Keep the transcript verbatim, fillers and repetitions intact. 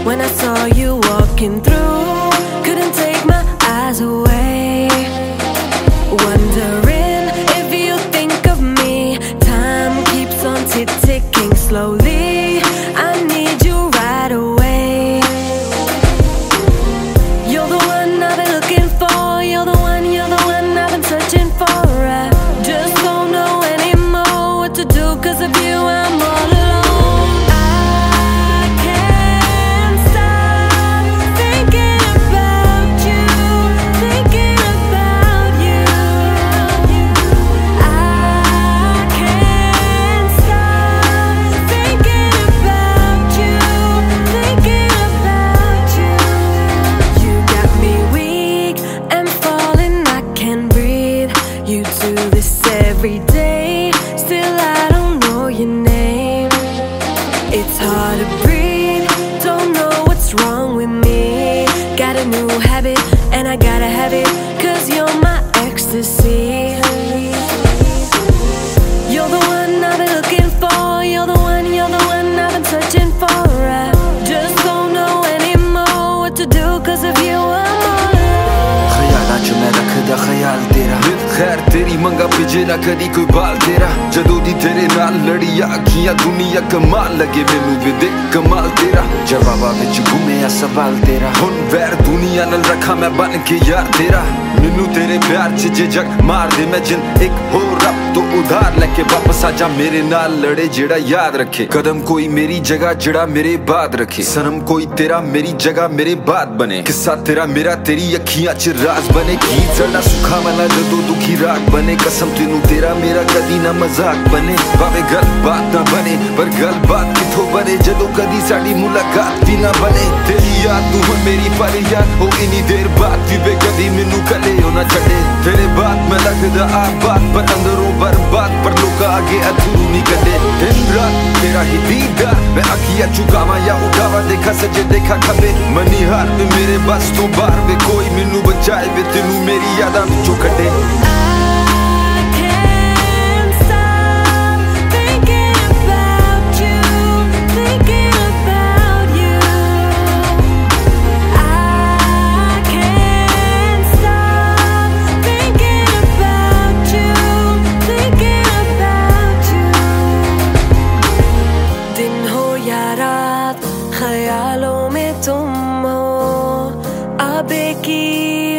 when I saw you walking through. Couldn't take my eyes away, wondering if you think of me. Time keeps on ticking slowly. I need you right away. You're the one I've been looking for. You're the one, you're the one I've been searching for. I just don't know anymore what to do, 'cause of you I'm all alone. I can't stop thinking about you, thinking about you. I can't stop thinking about you, thinking about you. You got me weak and falling, I can't breathe. You do this every day, still I don't know your name. It's hard to breathe, don't know what's wrong with me. Got a new habit and I gotta have it, 'cause you're my ecstasy. You're the one I've been looking for. You're the one, you're the one I've been searching for. I just don't know anymore what to do, 'cause of you I'm all alone. ख्यालां च मैं रखदा ख्याल तेरा, खैर तेरी मंगा पिजे ना कदी कोई बाल तेरा। जदों दी तेरे नाल लड़िया अखियां दुनिया कमाल लगे मैनू वे देख कमाल तेरा। जवाबां विच घुमिया सवाल तेरा, हुण वैर दुनिया नाल रखा मैं बन के यार तेरा। मैनू तेरे प्यार च जे जग मार दे, मैं जिन एक हो रब तो उधार लेके वापस आ जा। मेरे नाल लड़े जेड़ा याद रखे, कदम कोई मेरी जगह जेड़ा मेरे बाद रखे। सनम कोई तेरा मेरी जगह मेरे बाद बने, किस्सा तेरा मेरा तेरी अखियां च राज बने। गीत साडा सुखा वाला जदों दुखी राग बने, कसम तेनू तेरा मेरा कदी ना मजाक बने। भावे गल बात ना बने पर गल बात किथों बने, जदों कदी साडी मुलाकात भी ना बने। तेरी याद तू हुण मेरी फरियाद हो, इन्नी देर बाद भी वे कदी मैनू कले हो ना छड़े। तेरे बाद मैं लगदा आबाद पर अंदरों बर्बाद, पर लोग आगे अधूरू नहीं कदे। दिन रात तेरा ही दीदार मैं अखियां चुकावां या उठावां, देखा सजे देखा खबे मनी हार वे मेरे बस तो बाहर वे कोई मैनू बचाए वे तेनू मेरी यादां विचों कढे। ख्यालों में तुम हो, अब की